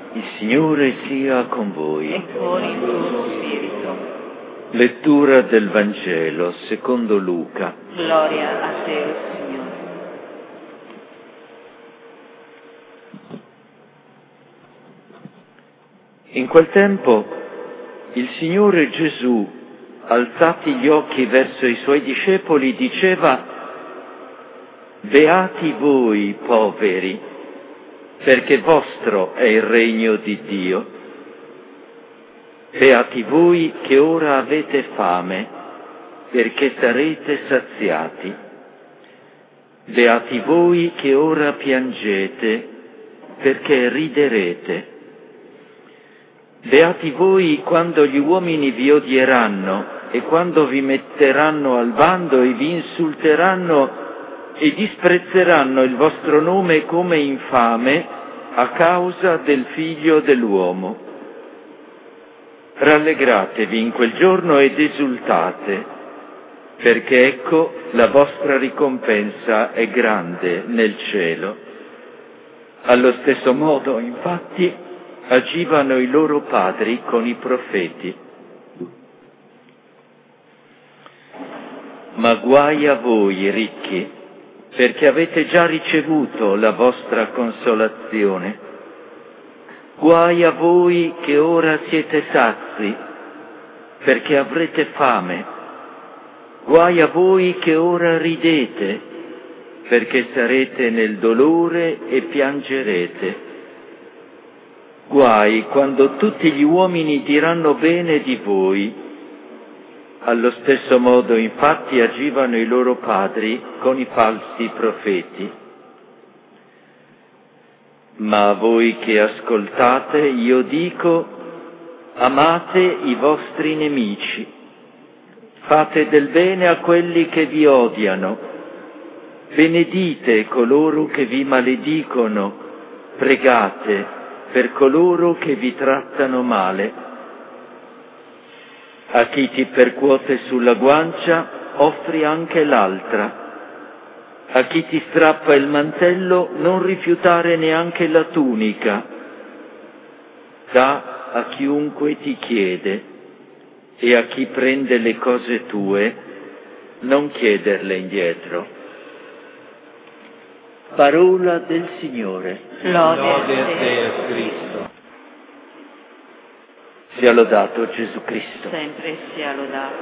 Il Signore sia con voi. E con il tuo spirito. Lettura del Vangelo secondo Luca. Gloria a te, Signore. In quel tempo il Signore Gesù, alzati gli occhi verso i suoi discepoli, diceva: Beati voi poveri, perché vostro è il regno di Dio. Beati voi che ora avete fame, perché sarete saziati. Beati voi che ora piangete, perché riderete. Beati voi quando gli uomini vi odieranno e quando vi metteranno al bando e vi insulteranno e disprezzeranno il vostro nome come infame a causa del Figlio dell'uomo. Rallegratevi in quel giorno ed esultate, perché ecco la vostra ricompensa è grande nel cielo. Allo stesso modo, infatti, agivano i loro padri con i profeti. Ma guai a voi, ricchi, perché avete già ricevuto la vostra consolazione. Guai a voi che ora siete sazi, perché avrete fame. Guai a voi che ora ridete, perché sarete nel dolore e piangerete. Guai quando tutti gli uomini diranno bene di voi. Allo stesso modo, infatti, agivano i loro padri con i falsi profeti. Ma a voi che ascoltate, io dico: amate i vostri nemici, fate del bene a quelli che vi odiano, benedite coloro che vi maledicono, pregate per coloro che vi trattano male. A chi ti percuote sulla guancia, offri anche l'altra. A chi ti strappa il mantello, non rifiutare neanche la tunica. Dà a chiunque ti chiede, e a chi prende le cose tue, non chiederle indietro. Parola del Signore. Lode a te, Cristo. Sia lodato Gesù Cristo. Sempre sia lodato.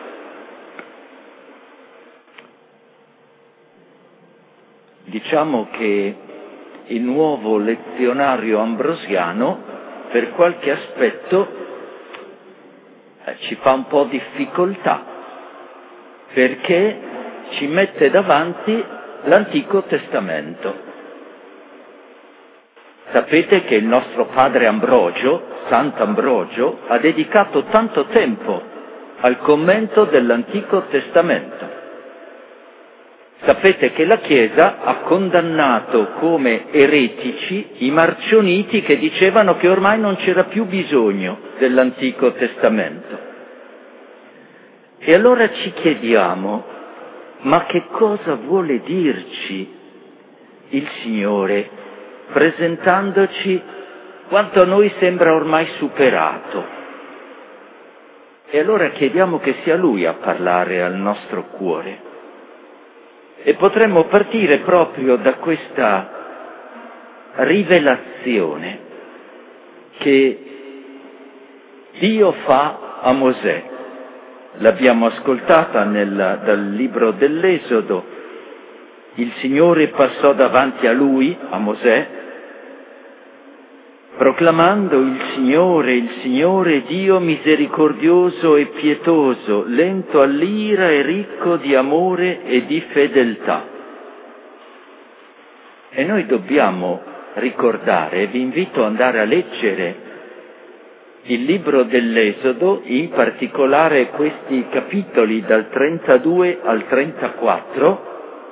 Diciamo che il nuovo lezionario ambrosiano, per qualche aspetto, ci fa un po' difficoltà, perché ci mette davanti l'Antico Testamento. Sapete che il nostro padre Ambrogio, Sant'Ambrogio, ha dedicato tanto tempo al commento dell'Antico Testamento. Sapete che la Chiesa ha condannato come eretici i marcioniti che dicevano che ormai non c'era più bisogno dell'Antico Testamento. E allora ci chiediamo: ma che cosa vuole dirci il Signore presentandoci quanto a noi sembra ormai superato? E allora chiediamo che sia Lui a parlare al nostro cuore. E potremmo partire proprio da questa rivelazione che Dio fa a Mosè. L'abbiamo ascoltata dal libro dell'Esodo. Il Signore passò davanti a lui, a Mosè, proclamando: il Signore Dio misericordioso e pietoso, lento all'ira e ricco di amore e di fedeltà. E noi dobbiamo ricordare, e vi invito ad andare a leggere il libro dell'Esodo, in particolare questi capitoli dal 32 al 34,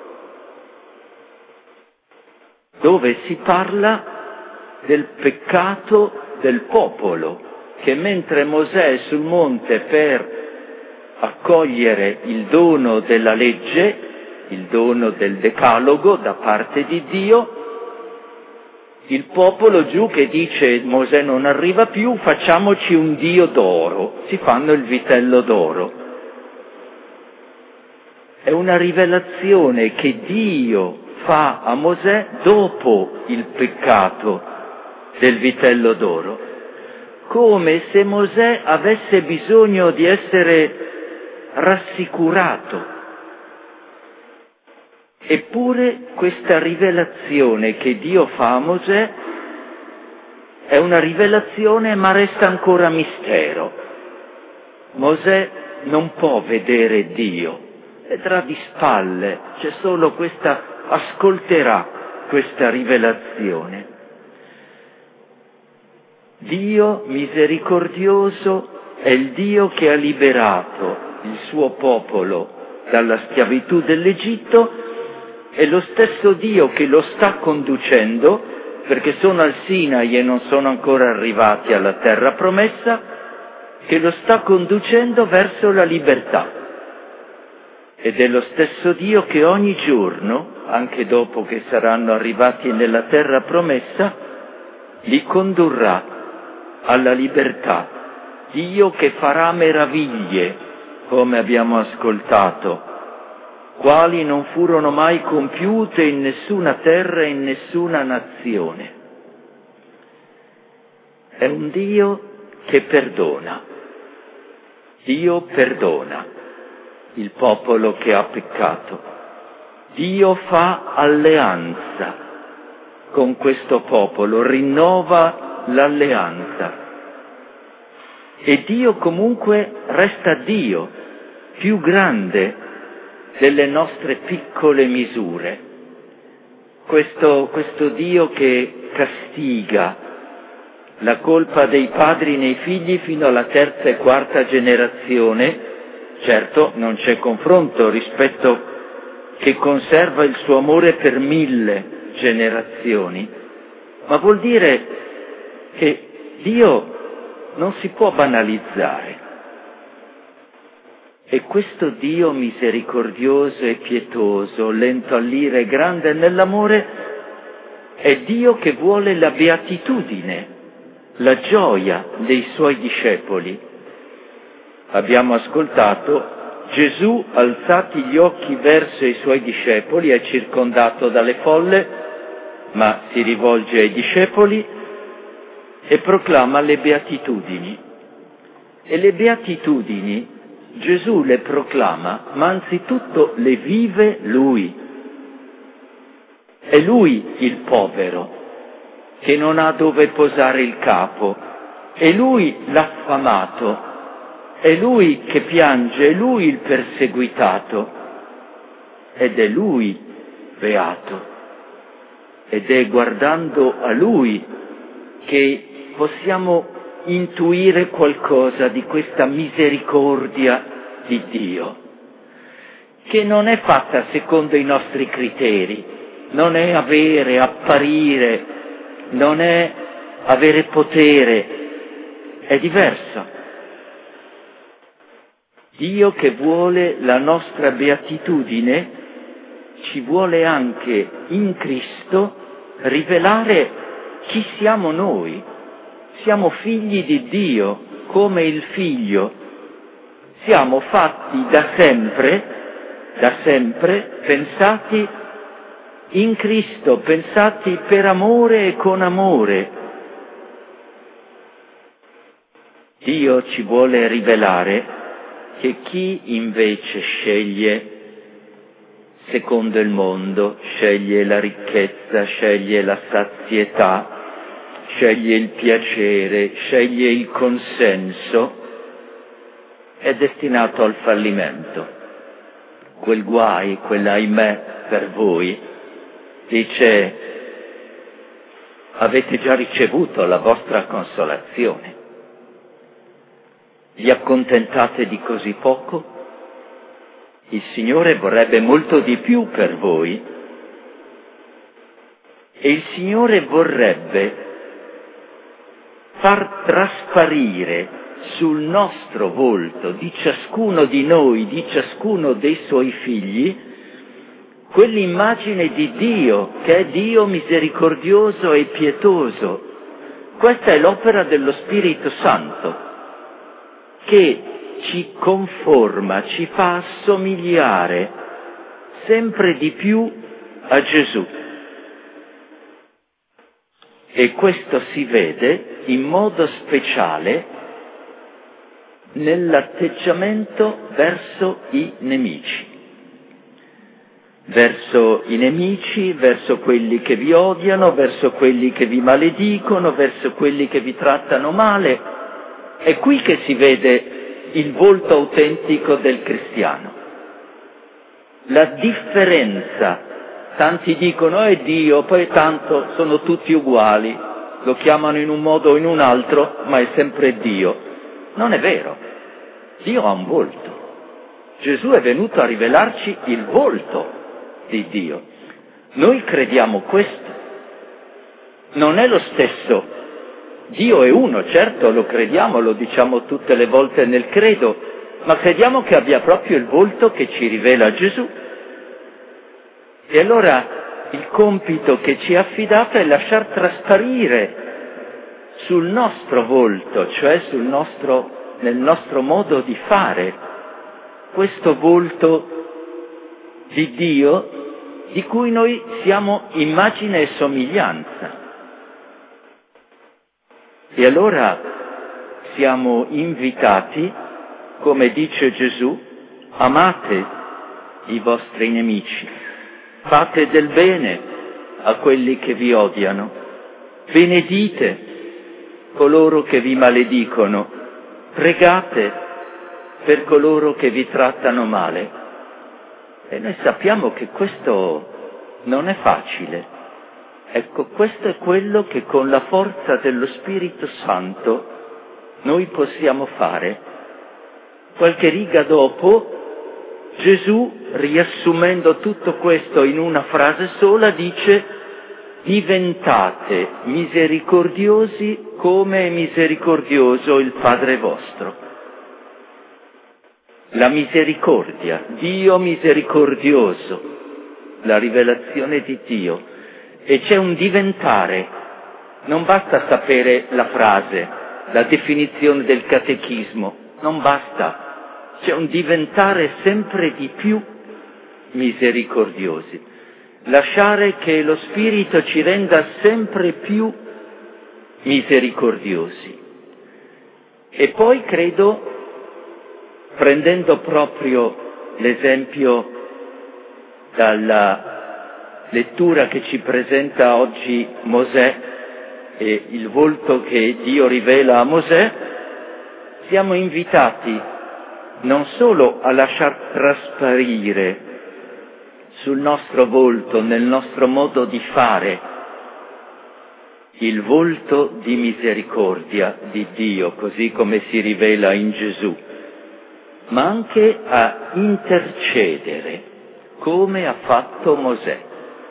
dove si parla del peccato del popolo, che mentre Mosè è sul monte per accogliere il dono della legge, il dono del Decalogo da parte di Dio, il popolo giù che dice Mosè non arriva più, facciamoci un dio d'oro, si fanno il vitello d'oro. È una rivelazione che Dio fa a Mosè dopo il peccato del vitello d'oro, come se Mosè avesse bisogno di essere rassicurato. Eppure questa rivelazione che Dio fa a Mosè è una rivelazione ma resta ancora mistero. Mosè non può vedere Dio, vedrà di spalle, c'è solo ascolterà questa rivelazione. Dio misericordioso è il Dio che ha liberato il suo popolo dalla schiavitù dell'Egitto, è lo stesso Dio che lo sta conducendo, perché sono al Sinai e non sono ancora arrivati alla terra promessa, che lo sta conducendo verso la libertà. Ed è lo stesso Dio che ogni giorno, anche dopo che saranno arrivati nella terra promessa, li condurrà alla libertà. Dio che farà meraviglie, come abbiamo ascoltato, quali non furono mai compiute in nessuna terra e in nessuna nazione. È un Dio che perdona. Dio perdona il popolo che ha peccato. Dio fa alleanza con questo popolo, rinnova l'alleanza. E Dio comunque resta Dio, più grande delle nostre piccole misure. Questo Dio che castiga la colpa dei padri nei figli fino alla terza e quarta generazione, certo non c'è confronto rispetto che conserva il suo amore per 1000 generazioni, ma vuol dire che Dio non si può banalizzare. E questo Dio misericordioso e pietoso, lento all'ira e grande nell'amore, è Dio che vuole la beatitudine, la gioia dei suoi discepoli. Abbiamo ascoltato Gesù, alzati gli occhi verso i suoi discepoli, è circondato dalle folle, ma si rivolge ai discepoli e proclama le beatitudini. E le beatitudini Gesù le proclama, ma anzitutto le vive Lui. È Lui il povero, che non ha dove posare il capo. È Lui l'affamato. È Lui che piange, è Lui il perseguitato. Ed è Lui beato. Ed è guardando a Lui che possiamo intuire qualcosa di questa misericordia di Dio, che non è fatta secondo i nostri criteri, non è avere, apparire, non è avere potere, è diversa. Dio che vuole la nostra beatitudine ci vuole anche in Cristo rivelare chi siamo noi. Siamo figli di Dio, come il Figlio. Siamo fatti da sempre, pensati in Cristo, pensati per amore e con amore. Dio ci vuole rivelare che chi invece sceglie secondo il mondo, sceglie la ricchezza, sceglie la sazietà, sceglie il piacere, sceglie il consenso, è destinato al fallimento. Quel guai, quell'ahimè per voi, dice, avete già ricevuto la vostra consolazione. Vi accontentate di così poco? Il Signore vorrebbe molto di più per voi. E il Signore vorrebbe far trasparire sul nostro volto di ciascuno di noi, di ciascuno dei suoi figli, quell'immagine di Dio, che è Dio misericordioso e pietoso. Questa è l'opera dello Spirito Santo, che ci conforma, ci fa assomigliare sempre di più a Gesù. E questo si vede in modo speciale nell'atteggiamento verso i nemici. Verso i nemici, verso quelli che vi odiano, verso quelli che vi maledicono, verso quelli che vi trattano male. È qui che si vede il volto autentico del cristiano. La differenza, tanti dicono è Dio, poi tanto sono tutti uguali, lo chiamano in un modo o in un altro, ma è sempre Dio. Non è vero, Dio ha un volto. Gesù è venuto a rivelarci il volto di Dio. Noi crediamo questo. Non è lo stesso. Dio è uno, certo, lo crediamo, lo diciamo tutte le volte nel credo, ma crediamo che abbia proprio il volto che ci rivela Gesù. E allora il compito che ci è affidato è lasciar trasparire sul nostro volto, cioè nel nostro modo di fare, questo volto di Dio di cui noi siamo immagine e somiglianza. E allora siamo invitati, come dice Gesù, amate i vostri nemici, fate del bene a quelli che vi odiano, benedite coloro che vi maledicono, pregate per coloro che vi trattano male. E noi sappiamo che questo non è facile. Ecco, questo è quello che con la forza dello Spirito Santo noi possiamo fare. Qualche riga dopo, Gesù, riassumendo tutto questo in una frase sola, dice: diventate misericordiosi come è misericordioso il Padre vostro. La misericordia, Dio misericordioso, la rivelazione di Dio. E c'è un diventare, non basta sapere la frase, la definizione del catechismo, non basta, c'è un diventare sempre di più misericordiosi, lasciare che lo Spirito ci renda sempre più misericordiosi. E poi credo, prendendo proprio l'esempio dalla lettura che ci presenta oggi Mosè e il volto che Dio rivela a Mosè, siamo invitati non solo a lasciar trasparire sul nostro volto, nel nostro modo di fare, il volto di misericordia di Dio, così come si rivela in Gesù, ma anche a intercedere, come ha fatto Mosè,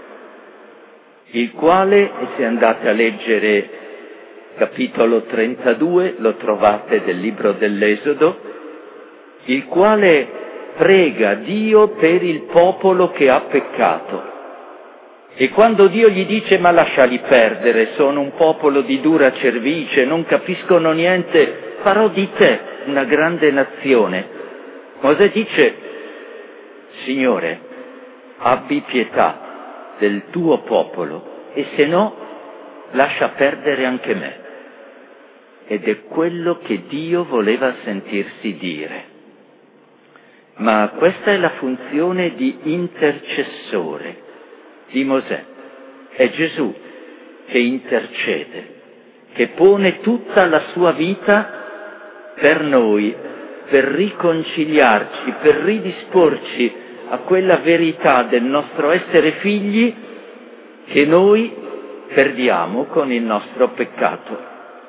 il quale, e se andate a leggere capitolo 32, lo trovate del libro dell'Esodo, il quale prega Dio per il popolo che ha peccato. E quando Dio gli dice: ma lasciali perdere, sono un popolo di dura cervice, non capiscono niente, farò di te una grande nazione, Mosè dice: Signore, abbi pietà del tuo popolo, e se no lascia perdere anche me. Ed è quello che Dio voleva sentirsi dire. Ma questa è la funzione di intercessore di Mosè. È Gesù che intercede, che pone tutta la sua vita per noi, per riconciliarci, per ridisporci a quella verità del nostro essere figli che noi perdiamo con il nostro peccato.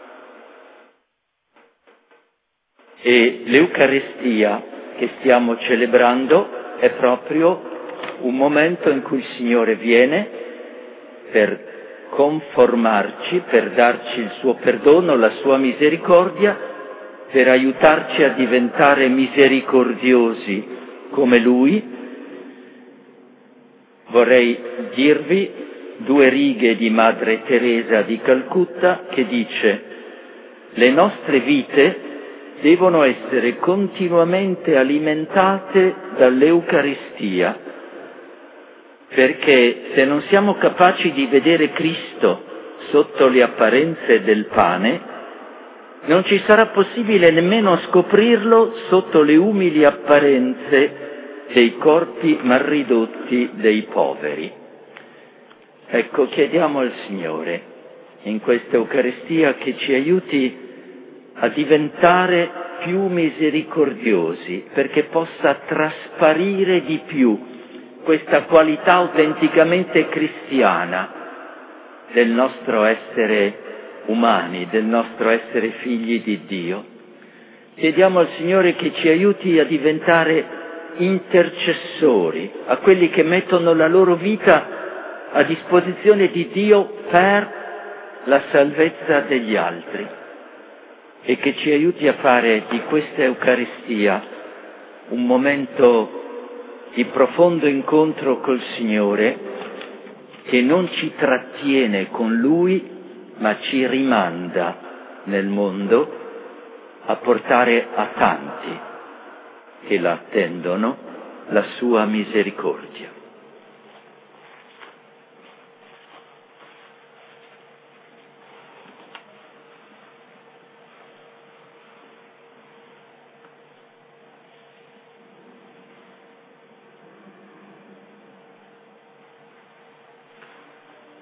E l'Eucaristia che stiamo celebrando è proprio un momento in cui il Signore viene per conformarci, per darci il suo perdono, la sua misericordia, per aiutarci a diventare misericordiosi come Lui, Vorrei dirvi 2 righe di Madre Teresa di Calcutta che dice: le nostre vite devono essere continuamente alimentate dall'Eucaristia, perché se non siamo capaci di vedere Cristo sotto le apparenze del pane, non ci sarà possibile nemmeno scoprirlo sotto le umili apparenze dei corpi malridotti dei poveri. Ecco, chiediamo al Signore in questa Eucaristia che ci aiuti a diventare più misericordiosi, perché possa trasparire di più questa qualità autenticamente cristiana del nostro essere umani, del nostro essere figli di Dio. Chiediamo al Signore che ci aiuti a diventare intercessori, a quelli che mettono la loro vita a disposizione di Dio per la salvezza degli altri, e che ci aiuti a fare di questa Eucaristia un momento di profondo incontro col Signore, che non ci trattiene con Lui, ma ci rimanda nel mondo a portare a tanti che la attendono la sua misericordia.